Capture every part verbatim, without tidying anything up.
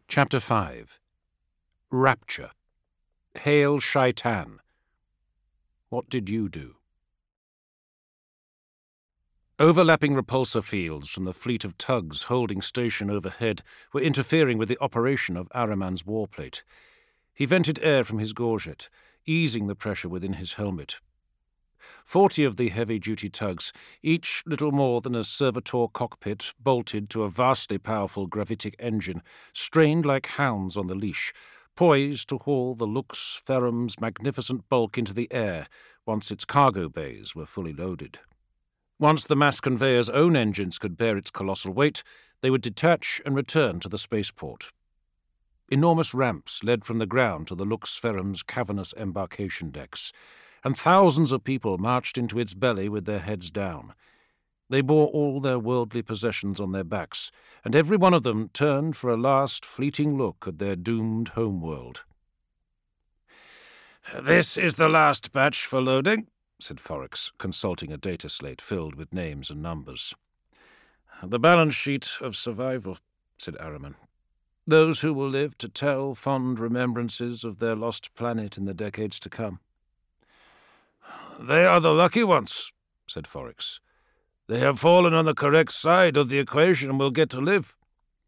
Chapter five. Rapture. Hail Shaitan. What did you do? Overlapping repulsor fields from the fleet of tugs holding station overhead were interfering with the operation of Ahriman's warplate. He vented air from his gorget, easing the pressure within his helmet. Forty of the heavy-duty tugs, each little more than a servitor cockpit bolted to a vastly powerful gravitic engine, strained like hounds on the leash, poised to haul the Lux Ferrum's magnificent bulk into the air once its cargo bays were fully loaded. Once the mass conveyor's own engines could bear its colossal weight, they would detach and return to the spaceport. Enormous ramps led from the ground to the Lux Ferrum's cavernous embarkation decks, and thousands of people marched into its belly with their heads down. They bore all their worldly possessions on their backs, and every one of them turned for a last fleeting look at their doomed homeworld. "This is the last batch for loading," said Forex, consulting a data slate filled with names and numbers. "The balance sheet of survival," said Ahriman. "Those who will live to tell fond remembrances of their lost planet in the decades to come." "They are the lucky ones," said Forex. "They have fallen on the correct side of the equation and will get to live."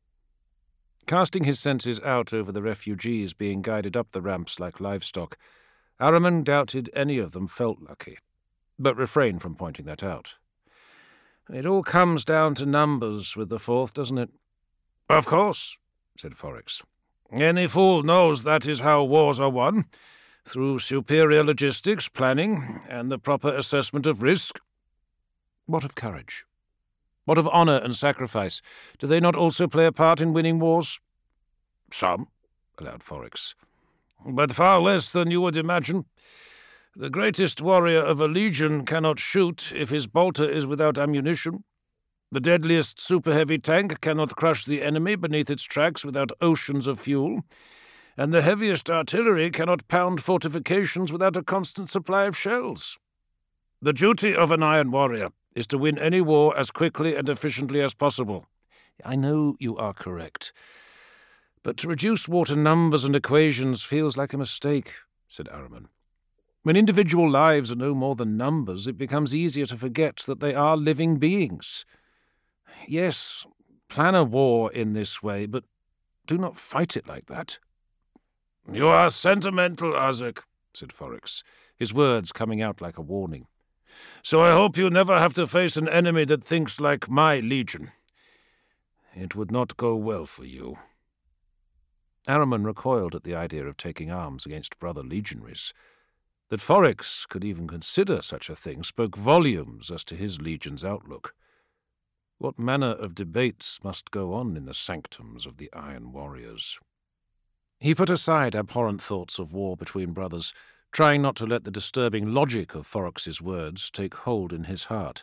Casting his senses out over the refugees being guided up the ramps like livestock, Ahriman doubted any of them felt lucky, but refrained from pointing that out. "It all comes down to numbers with the Fourth, doesn't it?" "Of course," said Forex. "Any fool knows that is how wars are won, through superior logistics, planning, and the proper assessment of risk." "What of courage? What of honour and sacrifice? Do they not also play a part in winning wars?" "Some," allowed Forex, "but far less than you would imagine. The greatest warrior of a legion cannot shoot if his bolter is without ammunition. The deadliest super-heavy tank cannot crush the enemy beneath its tracks without oceans of fuel, and the heaviest artillery cannot pound fortifications without a constant supply of shells. The duty of an Iron Warrior is to win any war as quickly and efficiently as possible." "I know you are correct, but to reduce war to numbers and equations feels like a mistake," said Ahriman. "When individual lives are no more than numbers, it becomes easier to forget that they are living beings. Yes, plan a war in this way, but do not fight it like that." "You are sentimental, Azek," said Forex, his words coming out like a warning. "So I hope you never have to face an enemy that thinks like my legion. It would not go well for you." Ahriman recoiled at the idea of taking arms against brother legionaries. That Forex could even consider such a thing spoke volumes as to his legion's outlook. What manner of debates must go on in the sanctums of the Iron Warriors? He put aside abhorrent thoughts of war between brothers, trying not to let the disturbing logic of Forex's words take hold in his heart.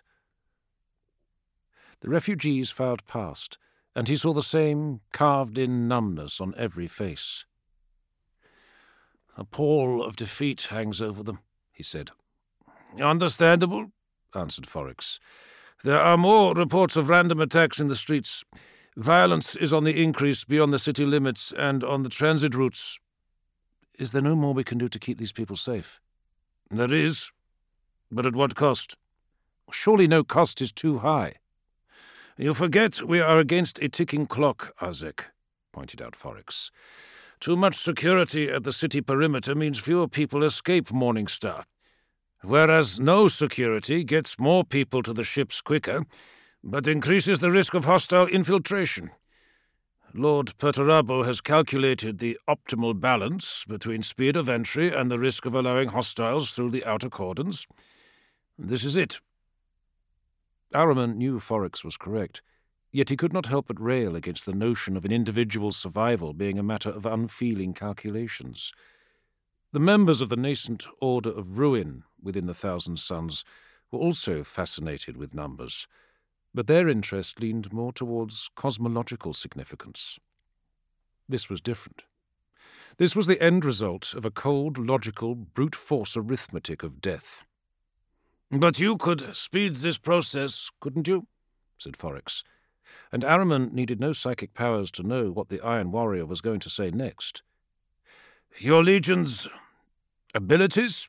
The refugees filed past, and he saw the same carved-in numbness on every face. "A pall of defeat hangs over them," he said. "Understandable," answered Forex. "There are more reports of random attacks in the streets. Violence is on the increase beyond the city limits and on the transit routes." "Is there no more we can do to keep these people safe?" "There is, but at what cost?" "Surely no cost is too high." "You forget we are against a ticking clock, Azek," pointed out Forex. "Too much security at the city perimeter means fewer people escape Morningstar, whereas no security gets more people to the ships quicker, but increases the risk of hostile infiltration. Lord Perturabo has calculated the optimal balance between speed of entry and the risk of allowing hostiles through the outer cordons. This is it." Ahriman knew Forex was correct, yet he could not help but rail against the notion of an individual's survival being a matter of unfeeling calculations. The members of the nascent Order of Ruin within the Thousand Suns were also fascinated with numbers, but their interest leaned more towards cosmological significance. This was different. This was the end result of a cold, logical, brute force arithmetic of death. "But you could speed this process, couldn't you?" said Forex. and Ahriman needed no psychic powers to know what the Iron Warrior was going to say next. "Your legion's abilities?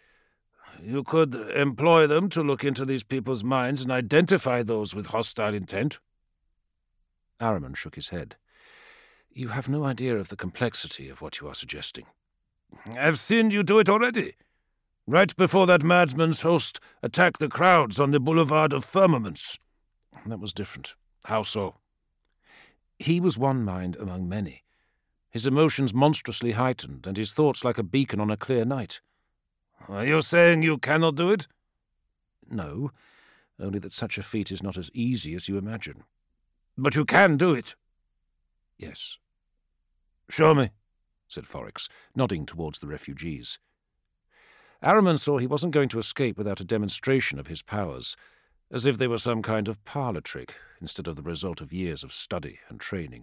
You could employ them to look into these people's minds and identify those with hostile intent." Ahriman shook his head. "You have no idea of the complexity of what you are suggesting." "I've seen you do it already. Right before that madman's host attacked the crowds on the Boulevard of Firmaments." "That was different." "How so?" "He was one mind among many, his emotions monstrously heightened, and his thoughts like a beacon on a clear night." "Are you saying you cannot do it?" "No, only that such a feat is not as easy as you imagine." "But you can do it?" "Yes." "Show me," said Forrix, nodding towards the refugees. Ahriman saw he wasn't going to escape without a demonstration of his powers, as if they were some kind of parlour trick instead of the result of years of study and training.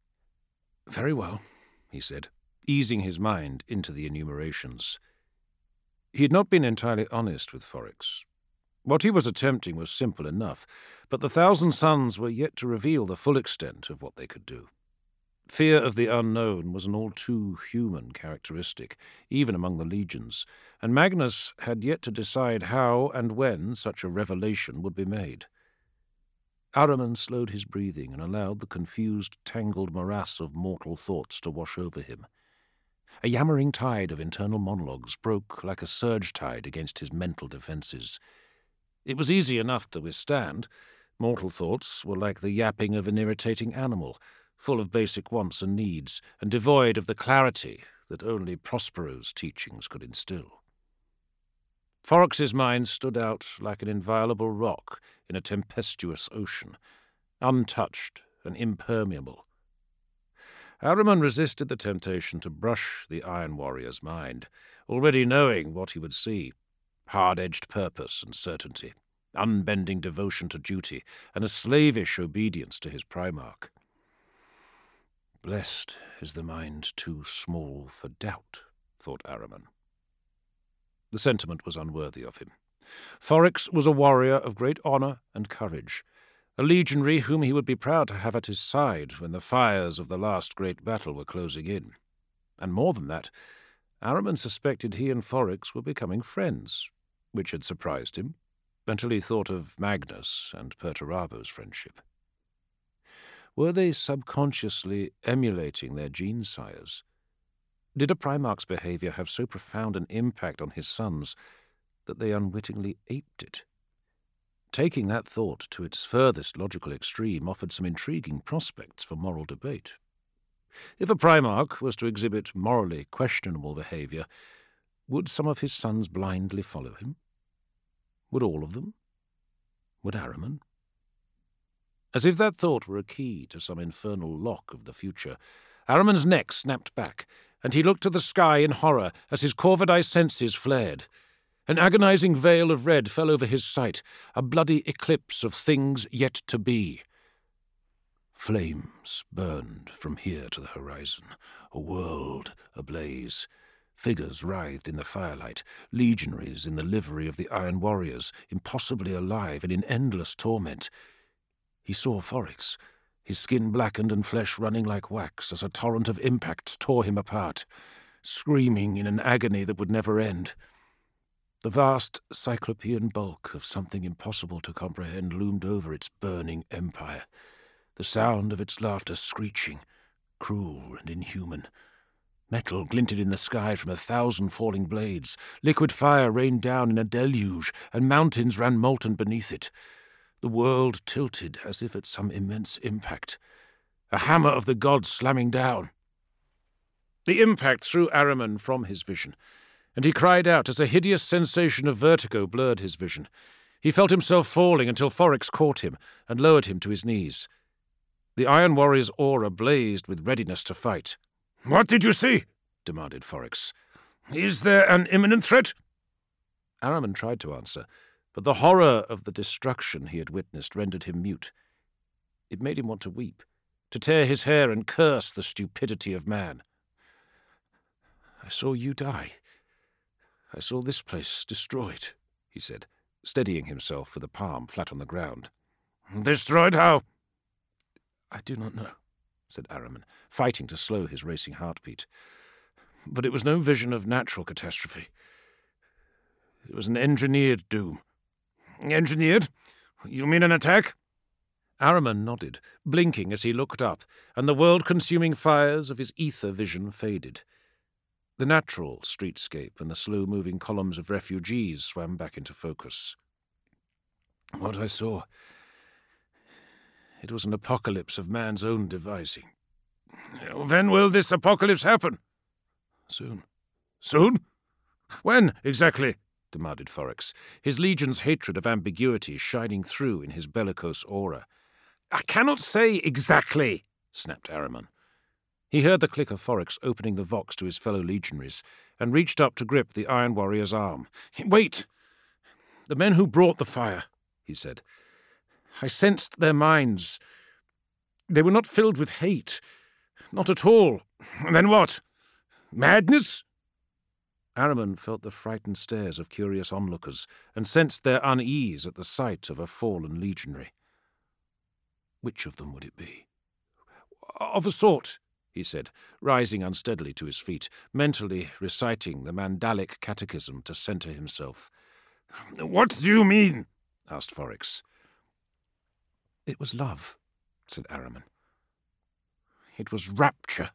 "Very well," he said, easing his mind into the enumerations. He had not been entirely honest with Forrix. What he was attempting was simple enough, but the Thousand Sons were yet to reveal the full extent of what they could do. Fear of the unknown was an all-too-human characteristic, even among the legions, and Magnus had yet to decide how and when such a revelation would be made. Ahriman slowed his breathing and allowed the confused, tangled morass of mortal thoughts to wash over him. A yammering tide of internal monologues broke like a surge tide against his mental defences. It was easy enough to withstand. Mortal thoughts were like the yapping of an irritating animal, full of basic wants and needs, and devoid of the clarity that only Prospero's teachings could instill. Forrex's mind stood out like an inviolable rock in a tempestuous ocean, untouched and impermeable. Ahriman resisted the temptation to brush the Iron Warrior's mind, already knowing what he would see: hard-edged purpose and certainty, unbending devotion to duty, and a slavish obedience to his Primarch. "Blessed is the mind too small for doubt," thought Ahriman. The sentiment was unworthy of him. Forrix was a warrior of great honour and courage, a legionary whom he would be proud to have at his side when the fires of the last great battle were closing in. And more than that, Ahriman suspected he and Forrix were becoming friends, which had surprised him, until he thought of Magnus and Perturabo's friendship. Were they subconsciously emulating their gene-sires? Did a Primarch's behaviour have so profound an impact on his sons that they unwittingly aped it? Taking that thought to its furthest logical extreme offered some intriguing prospects for moral debate. If a Primarch was to exhibit morally questionable behaviour, would some of his sons blindly follow him? Would all of them? Would Ahriman? As if that thought were a key to some infernal lock of the future, Ahriman's neck snapped back, and he looked to the sky in horror as his Corvidae senses flared. An agonizing veil of red fell over his sight, a bloody eclipse of things yet to be. Flames burned from here to the horizon, a world ablaze. Figures writhed in the firelight, legionaries in the livery of the Iron Warriors, impossibly alive and in endless torment. He saw Forrix, his skin blackened and flesh running like wax as a torrent of impacts tore him apart, screaming in an agony that would never end. The vast cyclopean bulk of something impossible to comprehend loomed over its burning empire, the sound of its laughter screeching, cruel and inhuman. Metal glinted in the sky from a thousand falling blades, liquid fire rained down in a deluge, and mountains ran molten beneath it. The world tilted as if at some immense impact. A hammer of the gods slamming down. The impact threw Ahriman from his vision, and he cried out as a hideous sensation of vertigo blurred his vision. He felt himself falling until Forrix caught him and lowered him to his knees. The Iron Warrior's aura blazed with readiness to fight. "What did you see?" demanded Forrix. "Is there an imminent threat?" Ahriman tried to answer, but the horror of the destruction he had witnessed rendered him mute. It made him want to weep, to tear his hair and curse the stupidity of man. "I saw you die. I saw this place destroyed," he said, steadying himself with a palm flat on the ground. "Destroyed how?" I do not know, said Araman, fighting to slow his racing heartbeat. But it was no vision of natural catastrophe. It was an engineered doom. Engineered? You mean an attack? Araman nodded, blinking as he looked up, and the world-consuming fires of his ether vision faded. The natural streetscape and the slow-moving columns of refugees swam back into focus. What I saw, it was an apocalypse of man's own devising. When will this apocalypse happen? Soon. Soon? When, exactly? Demanded Forex, his legion's hatred of ambiguity shining through in his bellicose aura. I cannot say exactly, snapped Araman. He heard the click of Forex opening the Vox to his fellow legionaries, and reached up to grip the Iron Warrior's arm. Wait! The men who brought the fire, he said. I sensed their minds. They were not filled with hate. Not at all. Then what? Madness? Araman felt the frightened stares of curious onlookers, and sensed their unease at the sight of a fallen legionary. Which of them would it be? Of a sort, he said, rising unsteadily to his feet, mentally reciting the Mandalic catechism to centre himself. What do you mean? Asked Forex. It was love, said Araman. It was rapture.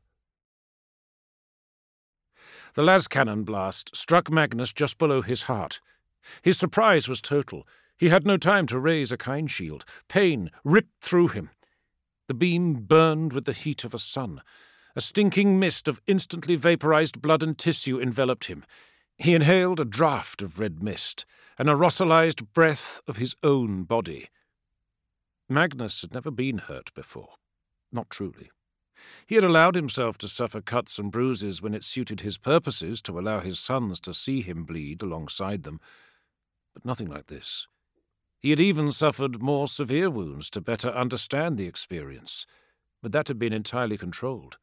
The las cannon blast struck Magnus just below his heart. His surprise was total. He had no time to raise a kind shield. Pain ripped through him. The beam burned with the heat of a sun. A stinking mist of instantly vaporized blood and tissue enveloped him. He inhaled a draught of red mist, an aerosolized breath of his own body. Magnus had never been hurt before. Not truly. He had allowed himself to suffer cuts and bruises when it suited his purposes to allow his sons to see him bleed alongside them, but nothing like this. He had even suffered more severe wounds to better understand the experience, but that had been entirely controlled.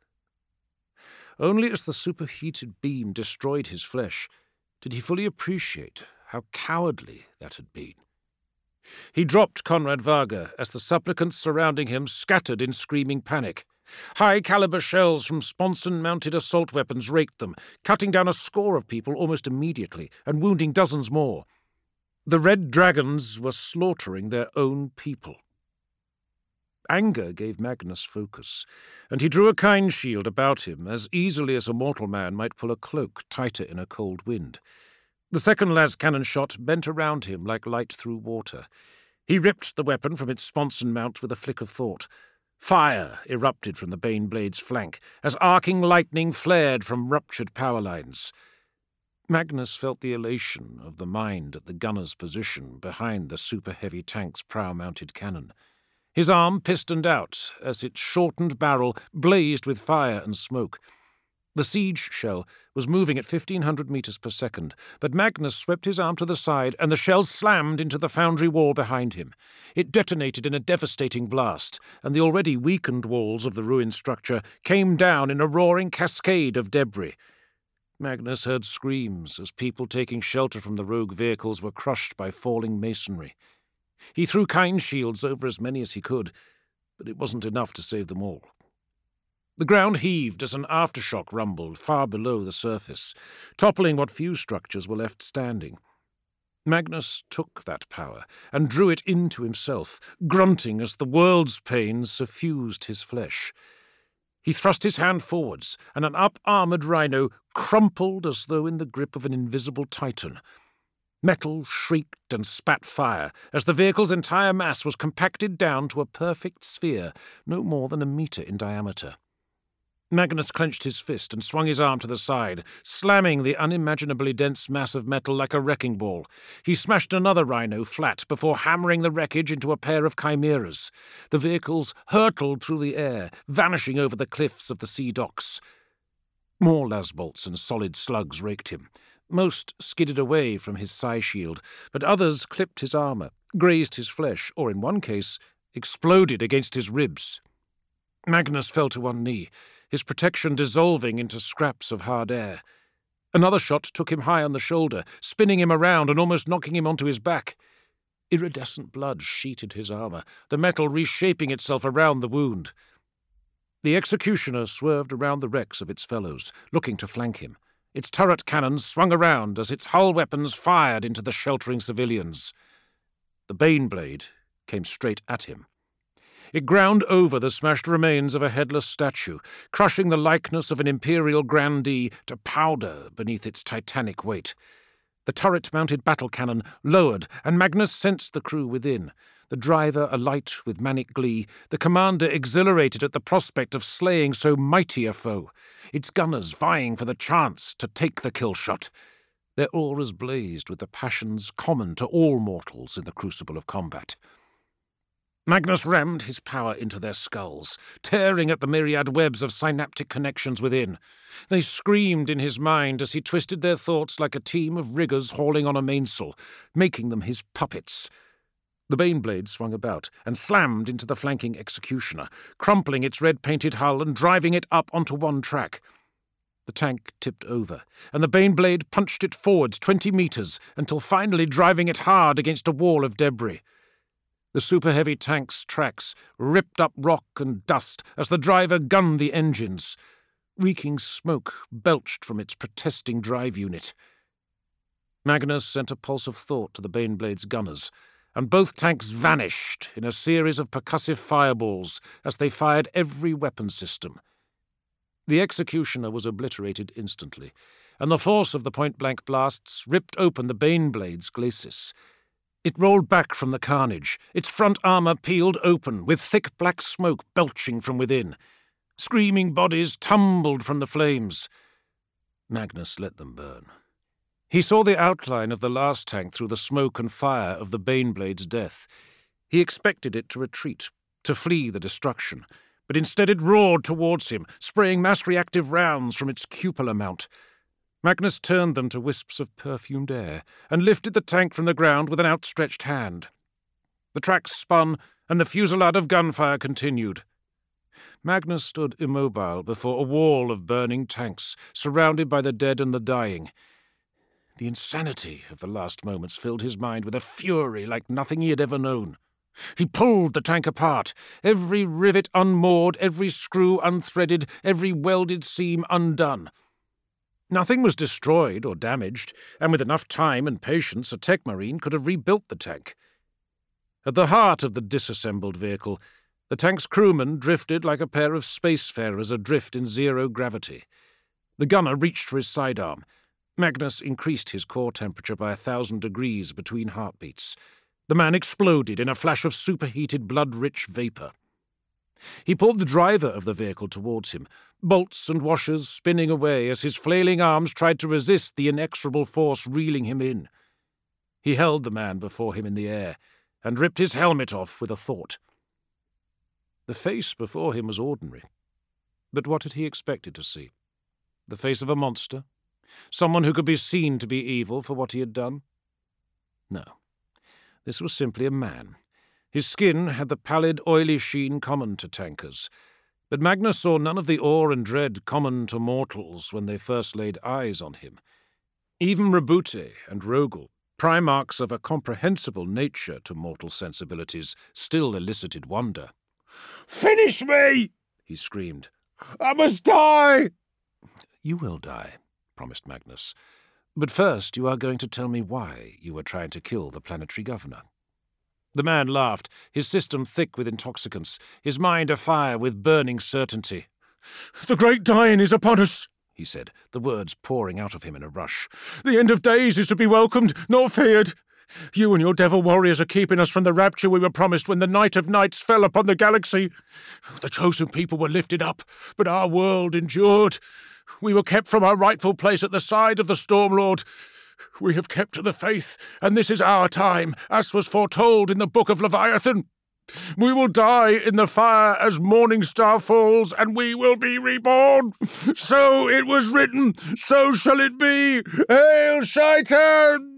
Only as the superheated beam destroyed his flesh did he fully appreciate how cowardly that had been. He dropped Conrad Varga as the supplicants surrounding him scattered in screaming panic. High-caliber shells from Sponson-mounted assault weapons raked them, cutting down a score of people almost immediately and wounding dozens more. The Red Dragons were slaughtering their own people. Anger gave Magnus focus, and he drew a kind shield about him as easily as a mortal man might pull a cloak tighter in a cold wind. The second las cannon shot bent around him like light through water. He ripped the weapon from its sponson mount with a flick of thought. Fire erupted from the Bane Blade's flank as arcing lightning flared from ruptured power lines. Magnus felt the elation of the mind at the gunner's position behind the super-heavy tank's prow-mounted cannon. His arm pistoned out as its shortened barrel blazed with fire and smoke. The siege shell was moving at fifteen hundred meters per second, but Magnus swept his arm to the side and the shell slammed into the foundry wall behind him. It detonated in a devastating blast, and the already weakened walls of the ruined structure came down in a roaring cascade of debris. Magnus heard screams as people taking shelter from the rogue vehicles were crushed by falling masonry. He threw kind shields over as many as he could, but it wasn't enough to save them all. The ground heaved as an aftershock rumbled far below the surface, toppling what few structures were left standing. Magnus took that power and drew it into himself, grunting as the world's pain suffused his flesh. He thrust his hand forwards, and an up-armoured rhino crumpled as though in the grip of an invisible titan. Metal shrieked and spat fire as the vehicle's entire mass was compacted down to a perfect sphere, no more than a metre in diameter. Magnus clenched his fist and swung his arm to the side, slamming the unimaginably dense mass of metal like a wrecking ball. He smashed another rhino flat before hammering the wreckage into a pair of chimeras. The vehicles hurtled through the air, vanishing over the cliffs of the sea docks. More lasbolts and solid slugs raked him. Most skidded away from his psi shield, but others clipped his armour, grazed his flesh, or in one case, exploded against his ribs. Magnus fell to one knee, his protection dissolving into scraps of hard air. Another shot took him high on the shoulder, spinning him around and almost knocking him onto his back. Iridescent blood sheeted his armour, the metal reshaping itself around the wound. The executioner swerved around the wrecks of its fellows, looking to flank him. Its turret cannons swung around as its hull weapons fired into the sheltering civilians. The Baneblade came straight at him. It ground over the smashed remains of a headless statue, crushing the likeness of an imperial grandee to powder beneath its titanic weight. The turret-mounted battle cannon lowered, and Magnus sensed the crew within, the driver alight with manic glee, the commander exhilarated at the prospect of slaying so mighty a foe, its gunners vying for the chance to take the kill shot. Their auras blazed with the passions common to all mortals in the crucible of combat. Magnus rammed his power into their skulls, tearing at the myriad webs of synaptic connections within. They screamed in his mind as he twisted their thoughts like a team of riggers hauling on a mainsail, making them his puppets. The Baneblade swung about and slammed into the flanking executioner, crumpling its red-painted hull and driving it up onto one track. The tank tipped over, and the Baneblade punched it forwards twenty metres until finally driving it hard against a wall of debris. The super-heavy tank's tracks ripped up rock and dust as the driver gunned the engines. Reeking smoke belched from its protesting drive unit. Magnus sent a pulse of thought to the Baneblade's gunners, and both tanks vanished in a series of percussive fireballs as they fired every weapon system. The executioner was obliterated instantly, and the force of the point-blank blasts ripped open the Baneblade's glacis. It rolled back from the carnage, its front armour peeled open, with thick black smoke belching from within. Screaming bodies tumbled from the flames. Magnus let them burn. He saw the outline of the last tank through the smoke and fire of the Baneblade's death. He expected it to retreat, to flee the destruction, but instead it roared towards him, spraying mass-reactive rounds from its cupola mount. Magnus turned them to wisps of perfumed air and lifted the tank from the ground with an outstretched hand. The tracks spun, and the fusillade of gunfire continued. Magnus stood immobile before a wall of burning tanks, surrounded by the dead and the dying. The insanity of the last moments filled his mind with a fury like nothing he had ever known. He pulled the tank apart, every rivet unmoored, every screw unthreaded, every welded seam undone. Nothing was destroyed or damaged, and with enough time and patience a Techmarine could have rebuilt the tank. At the heart of the disassembled vehicle, the tank's crewmen drifted like a pair of spacefarers adrift in zero gravity. The gunner reached for his sidearm. Magnus increased his core temperature by a thousand degrees between heartbeats. The man exploded in a flash of superheated, blood-rich vapour. He pulled the driver of the vehicle towards him, bolts and washers spinning away as his flailing arms tried to resist the inexorable force reeling him in. He held the man before him in the air and ripped his helmet off with a thought. The face before him was ordinary, but what had he expected to see? The face of a monster? Someone who could be seen to be evil for what he had done? No, this was simply a man. His skin had the pallid, oily sheen common to tankers, but Magnus saw none of the awe and dread common to mortals when they first laid eyes on him. Even Rabute and Rogel, primarchs of a comprehensible nature to mortal sensibilities, still elicited wonder. "Finish me!" he screamed. "I must die!" "You will die," promised Magnus. "But first you are going to tell me why you were trying to kill the planetary governor." The man laughed, his system thick with intoxicants, his mind afire with burning certainty. "The great dying is upon us," he said, the words pouring out of him in a rush. "The end of days is to be welcomed, not feared. You and your devil warriors are keeping us from the rapture we were promised when the night of nights fell upon the galaxy. The chosen people were lifted up, but our world endured. We were kept from our rightful place at the side of the Stormlord. We have kept to the faith, and this is our time, as was foretold in the Book of Leviathan. We will die in the fire as morning star falls, and we will be reborn. So it was written, so shall it be. Hail, Shaitan!"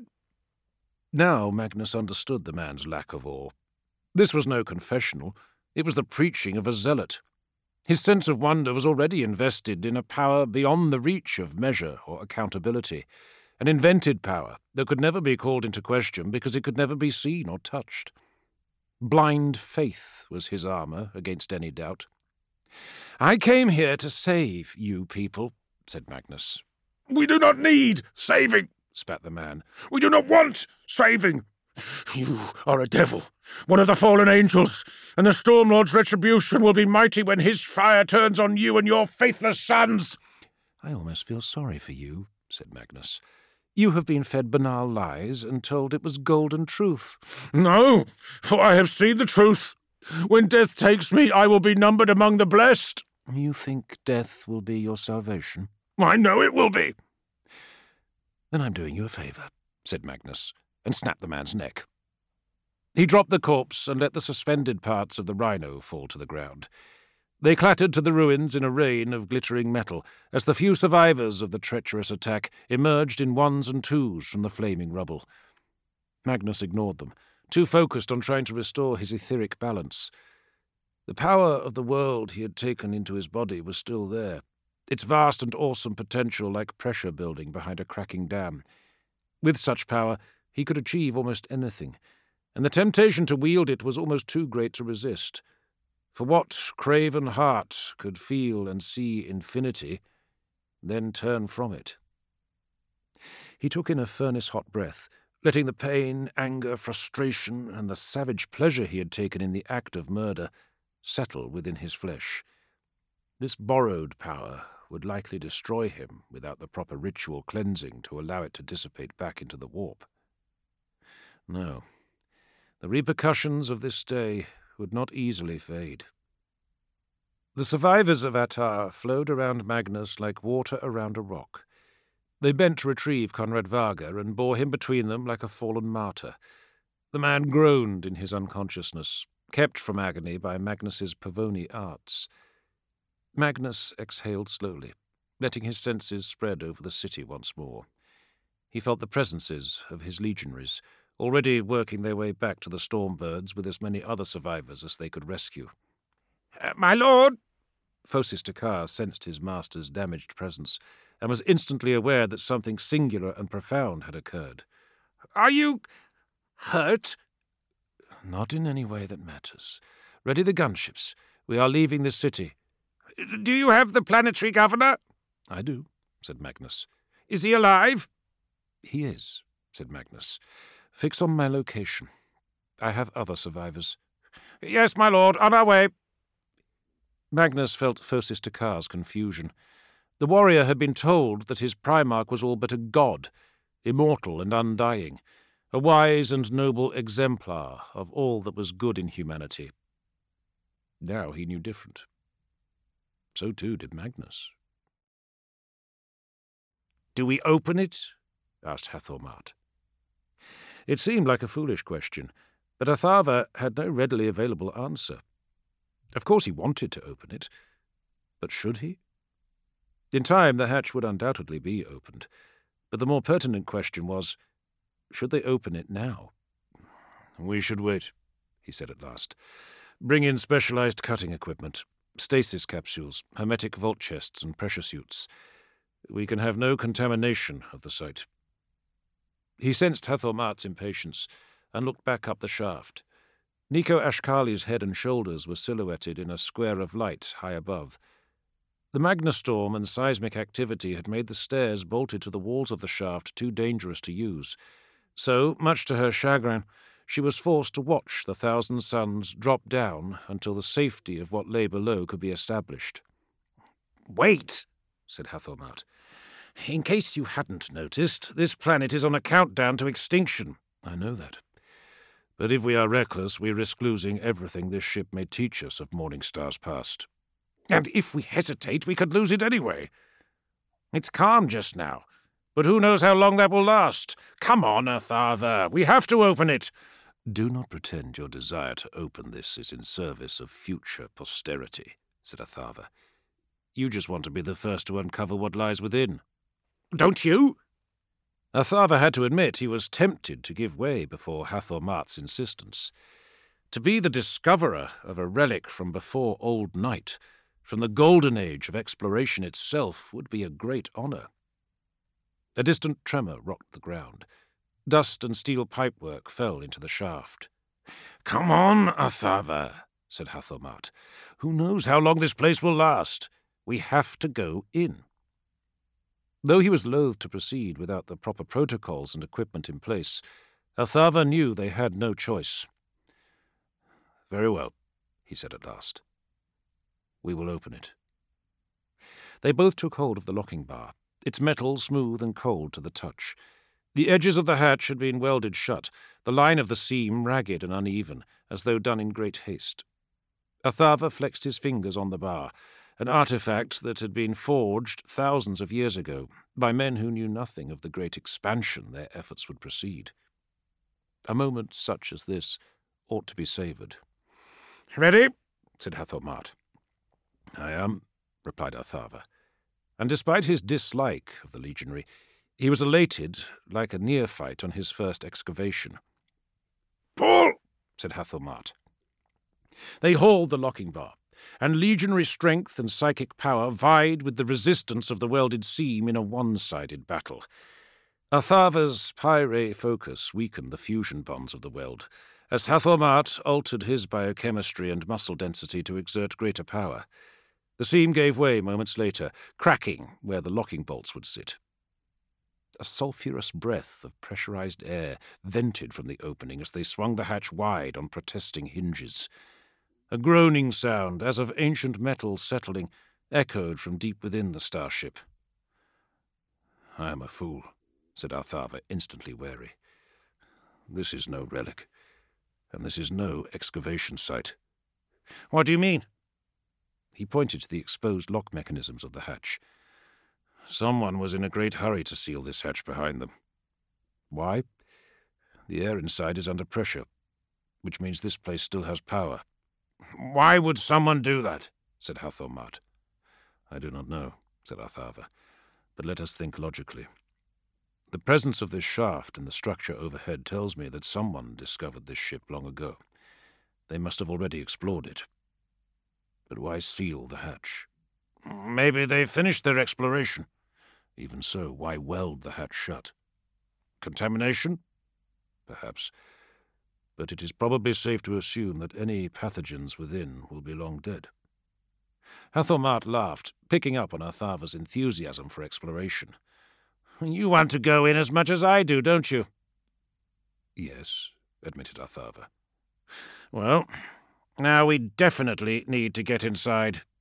Now Magnus understood the man's lack of awe. This was no confessional. It was the preaching of a zealot. His sense of wonder was already invested in a power beyond the reach of measure or accountability, an invented power that could never be called into question because it could never be seen or touched. Blind faith was his armour against any doubt. "I came here to save you people," said Magnus. "We do not need saving," spat the man. "We do not want saving. You are a devil, one of the fallen angels, and the Stormlord's retribution will be mighty when his fire turns on you and your faithless sons." "I almost feel sorry for you," said Magnus. "You have been fed banal lies and told it was golden truth." "No, for I have seen the truth. When death takes me, I will be numbered among the blessed." "You think death will be your salvation?" "I know it will be." "Then I'm doing you a favour," said Magnus, and snapped the man's neck. He dropped the corpse and let the suspended parts of the rhino fall to the ground. They clattered to the ruins in a rain of glittering metal as the few survivors of the treacherous attack emerged in ones and twos from the flaming rubble. Magnus ignored them, too focused on trying to restore his etheric balance. The power of the world he had taken into his body was still there, its vast and awesome potential like pressure building behind a cracking dam. With such power, he could achieve almost anything, and the temptation to wield it was almost too great to resist. For what craven heart could feel and see infinity, then turn from it? He took in a furnace-hot breath, letting the pain, anger, frustration, and the savage pleasure he had taken in the act of murder settle within his flesh. This borrowed power would likely destroy him without the proper ritual cleansing to allow it to dissipate back into the warp. No, the repercussions of this day would not easily fade. The survivors of Attar flowed around Magnus like water around a rock. They bent to retrieve Conrad Varga and bore him between them like a fallen martyr. The man groaned in his unconsciousness, kept from agony by Magnus's Pavoni arts. Magnus exhaled slowly, letting his senses spread over the city once more. He felt the presences of his legionaries, already working their way back to the Stormbirds with as many other survivors as they could rescue. Uh, "My lord!" Phocis Takar sensed his master's damaged presence, and was instantly aware that something singular and profound had occurred. "Are you hurt?" "Not in any way that matters. Ready the gunships. We are leaving this city." "Do you have the planetary governor?" "I do," said Magnus. "Is he alive?" "He is," said Magnus. "Fix on my location. I have other survivors." "Yes, my lord, on our way." Magnus felt Phocis Takar's confusion. The warrior had been told that his Primarch was all but a god, immortal and undying, a wise and noble exemplar of all that was good in humanity. Now he knew different. So too did Magnus. "Do we open it?" asked Hathor Mart. It seemed like a foolish question, but Atharva had no readily available answer. Of course he wanted to open it, but should he? In time the hatch would undoubtedly be opened, but the more pertinent question was, should they open it now? "We should wait," he said at last. "Bring in specialized cutting equipment, stasis capsules, hermetic vault chests, and pressure suits. We can have no contamination of the site." He sensed Hathor Mart's impatience and looked back up the shaft. Nico Ashkali's head and shoulders were silhouetted in a square of light high above. The magnastorm and seismic activity had made the stairs bolted to the walls of the shaft too dangerous to use. So, much to her chagrin, she was forced to watch the thousand suns drop down until the safety of what lay below could be established. "Wait," said Hathor Mart. "In case you hadn't noticed, this planet is on a countdown to extinction." "I know that. But if we are reckless, we risk losing everything this ship may teach us of Morningstar's past." "And if we hesitate, we could lose it anyway. It's calm just now, but who knows how long that will last? Come on, Atharva, we have to open it." "Do not pretend your desire to open this is in service of future posterity," said Atharva. "You just want to be the first to uncover what lies within." "Don't you?" Atharva had to admit he was tempted to give way before Hathor Mart's insistence. To be the discoverer of a relic from before Old Night, from the golden age of exploration itself, would be a great honour. A distant tremor rocked the ground. Dust and steel pipework fell into the shaft. "Come on, Atharva," said Hathomat. "Who knows how long this place will last? We have to go in." Though he was loath to proceed without the proper protocols and equipment in place, Atharva knew they had no choice. "Very well," he said at last. "We will open it." They both took hold of the locking bar, its metal smooth and cold to the touch. The edges of the hatch had been welded shut, the line of the seam ragged and uneven, as though done in great haste. Atharva flexed his fingers on the bar, an artifact that had been forged thousands of years ago by men who knew nothing of the great expansion their efforts would precede. A moment such as this ought to be savoured. "Ready?" said Hathomat. "I am," replied Atharva, and despite his dislike of the legionary, he was elated like a neophyte on his first excavation. "Pull!" said Hathomat. They hauled the locking bar, and legionary strength and psychic power vied with the resistance of the welded seam in a one-sided battle. Atharva's pyre focus weakened the fusion bonds of the weld, as Hathomat altered his biochemistry and muscle density to exert greater power. The seam gave way moments later, cracking where the locking bolts would sit. A sulphurous breath of pressurized air vented from the opening as they swung the hatch wide on protesting hinges. A groaning sound, as of ancient metal settling, echoed from deep within the starship. "I am a fool," said Atharva, instantly wary. "This is no relic, and this is no excavation site." "What do you mean?" He pointed to the exposed lock mechanisms of the hatch. "Someone was in a great hurry to seal this hatch behind them. Why? The air inside is under pressure, which means this place still has power." "Why would someone do that?" said Hathomat. "I do not know," said Atharva, "but let us think logically. The presence of this shaft in the structure overhead tells me that someone discovered this ship long ago. They must have already explored it. But why seal the hatch? Maybe they finished their exploration. Even so, why weld the hatch shut? Contamination? Perhaps. But it is probably safe to assume that any pathogens within will be long dead." Hathomat laughed, picking up on Atharva's enthusiasm for exploration. "You want to go in as much as I do, don't you?" "Yes," admitted Atharva. "Well, now we definitely need to get inside,"